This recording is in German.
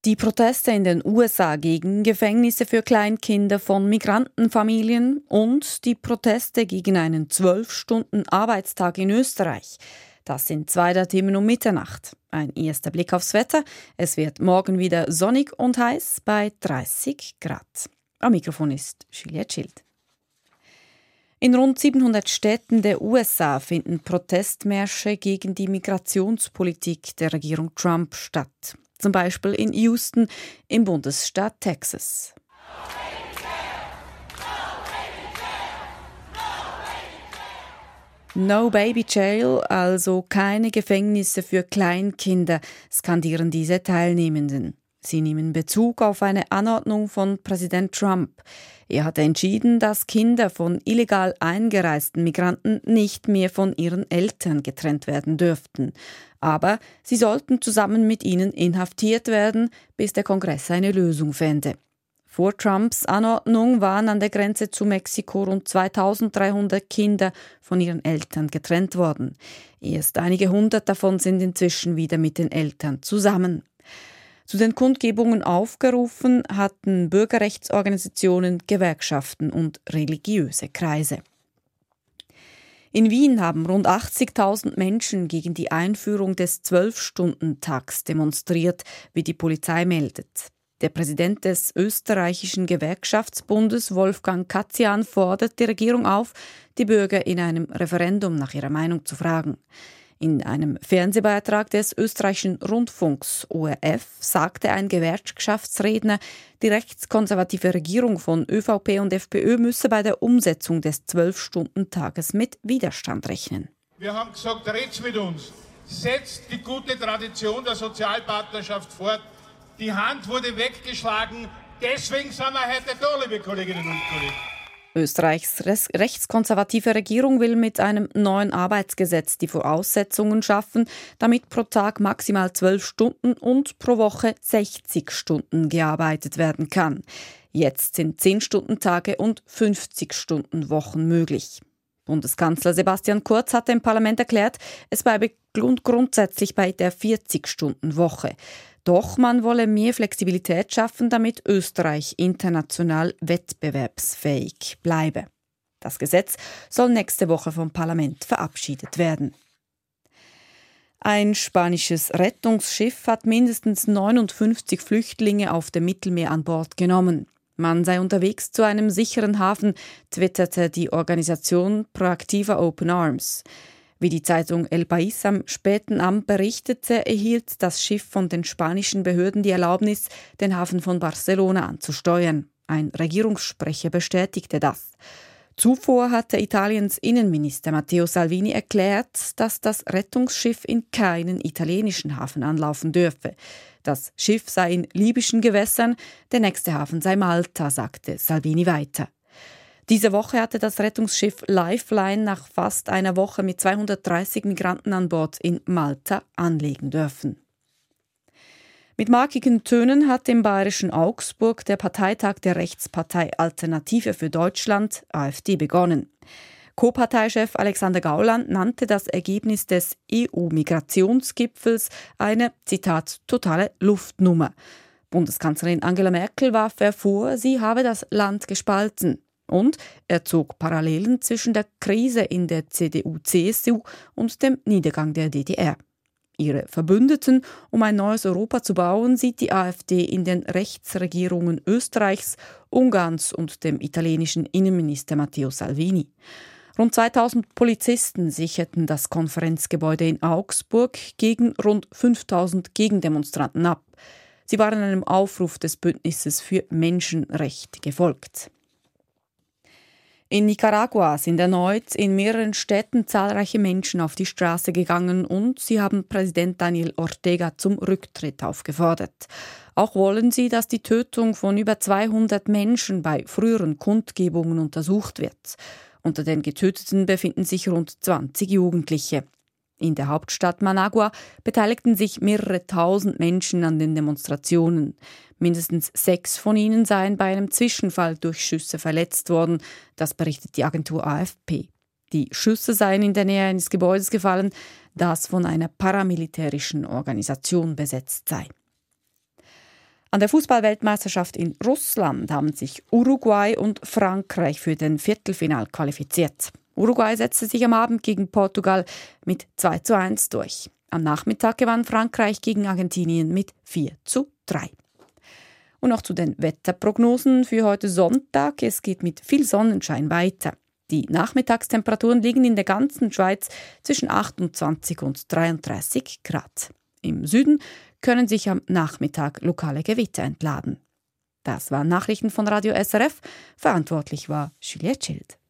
Die Proteste in den USA gegen Gefängnisse für Kleinkinder von Migrantenfamilien und die Proteste gegen einen 12-Stunden-Arbeitstag in Österreich. Das sind zwei der Themen um Mitternacht. Ein erster Blick aufs Wetter. Es wird morgen wieder sonnig und heiß bei 30 Grad. Am Mikrofon ist Juliette Schild. In rund 700 Städten der USA finden Protestmärsche gegen die Migrationspolitik der Regierung Trump statt. Zum Beispiel in Houston im Bundesstaat Texas. No Baby Jail, also keine Gefängnisse für Kleinkinder, skandieren diese Teilnehmenden. Sie nehmen Bezug auf eine Anordnung von Präsident Trump. Er hatte entschieden, dass Kinder von illegal eingereisten Migranten nicht mehr von ihren Eltern getrennt werden dürften. Aber sie sollten zusammen mit ihnen inhaftiert werden, bis der Kongress eine Lösung fände. Vor Trumps Anordnung waren an der Grenze zu Mexiko rund 2300 Kinder von ihren Eltern getrennt worden. Erst einige hundert davon sind inzwischen wieder mit den Eltern zusammen. Zu den Kundgebungen aufgerufen hatten Bürgerrechtsorganisationen, Gewerkschaften und religiöse Kreise. In Wien haben rund 80.000 Menschen gegen die Einführung des 12-Stunden-Tags demonstriert, wie die Polizei meldet. Der Präsident des österreichischen Gewerkschaftsbundes, Wolfgang Katzian, fordert die Regierung auf, die Bürger in einem Referendum nach ihrer Meinung zu fragen. In einem Fernsehbeitrag des österreichischen Rundfunks ORF sagte ein Gewerkschaftsredner, die rechtskonservative Regierung von ÖVP und FPÖ müsse bei der Umsetzung des 12-Stunden-Tages mit Widerstand rechnen. Wir haben gesagt, redet mit uns, setzt die gute Tradition der Sozialpartnerschaft fort. Die Hand wurde weggeschlagen, deswegen sind wir heute da, liebe Kolleginnen und Kollegen. Österreichs rechtskonservative Regierung will mit einem neuen Arbeitsgesetz die Voraussetzungen schaffen, damit pro Tag maximal 12 Stunden und pro Woche 60 Stunden gearbeitet werden kann. Jetzt sind 10-Stunden-Tage und 50-Stunden-Wochen möglich. Bundeskanzler Sebastian Kurz hat dem Parlament erklärt, es bleibe grundsätzlich bei der 40-Stunden-Woche. Doch man wolle mehr Flexibilität schaffen, damit Österreich international wettbewerbsfähig bleibe. Das Gesetz soll nächste Woche vom Parlament verabschiedet werden. Ein spanisches Rettungsschiff hat mindestens 59 Flüchtlinge auf dem Mittelmeer an Bord genommen. Man sei unterwegs zu einem sicheren Hafen, twitterte die Organisation Proactiva Open Arms. Wie die Zeitung El País am späten Abend berichtete, erhielt das Schiff von den spanischen Behörden die Erlaubnis, den Hafen von Barcelona anzusteuern. Ein Regierungssprecher bestätigte das. Zuvor hatte Italiens Innenminister Matteo Salvini erklärt, dass das Rettungsschiff in keinen italienischen Hafen anlaufen dürfe. Das Schiff sei in libyschen Gewässern, der nächste Hafen sei Malta, sagte Salvini weiter. Diese Woche hatte das Rettungsschiff Lifeline nach fast einer Woche mit 230 Migranten an Bord in Malta anlegen dürfen. Mit markigen Tönen hat im bayerischen Augsburg der Parteitag der Rechtspartei Alternative für Deutschland, AfD, begonnen. Co-Parteichef Alexander Gauland nannte das Ergebnis des EU-Migrationsgipfels eine, Zitat, totale Luftnummer. Bundeskanzlerin Angela Merkel warf vor, sie habe das Land gespalten. Und er zog Parallelen zwischen der Krise in der CDU-CSU und dem Niedergang der DDR. Ihre Verbündeten, um ein neues Europa zu bauen, sieht die AfD in den Rechtsregierungen Österreichs, Ungarns und dem italienischen Innenminister Matteo Salvini. Rund 2000 Polizisten sicherten das Konferenzgebäude in Augsburg gegen rund 5000 Gegendemonstranten ab. Sie waren einem Aufruf des Bündnisses für Menschenrechte gefolgt. In Nicaragua sind erneut in mehreren Städten zahlreiche Menschen auf die Straße gegangen und sie haben Präsident Daniel Ortega zum Rücktritt aufgefordert. Auch wollen sie, dass die Tötung von über 200 Menschen bei früheren Kundgebungen untersucht wird. Unter den Getöteten befinden sich rund 20 Jugendliche. In der Hauptstadt Managua beteiligten sich mehrere tausend Menschen an den Demonstrationen. Mindestens 6 von ihnen seien bei einem Zwischenfall durch Schüsse verletzt worden, das berichtet die Agentur AFP. Die Schüsse seien in der Nähe eines Gebäudes gefallen, das von einer paramilitärischen Organisation besetzt sei. An der Fußball-Weltmeisterschaft in Russland haben sich Uruguay und Frankreich für den Viertelfinal qualifiziert. Uruguay setzte sich am Abend gegen Portugal mit 2:1 durch. Am Nachmittag gewann Frankreich gegen Argentinien mit 4:3. Und noch zu den Wetterprognosen für heute Sonntag. Es geht mit viel Sonnenschein weiter. Die Nachmittagstemperaturen liegen in der ganzen Schweiz zwischen 28 und 33 Grad. Im Süden können sich am Nachmittag lokale Gewitter entladen. Das waren Nachrichten von Radio SRF. Verantwortlich war Juliette Schild.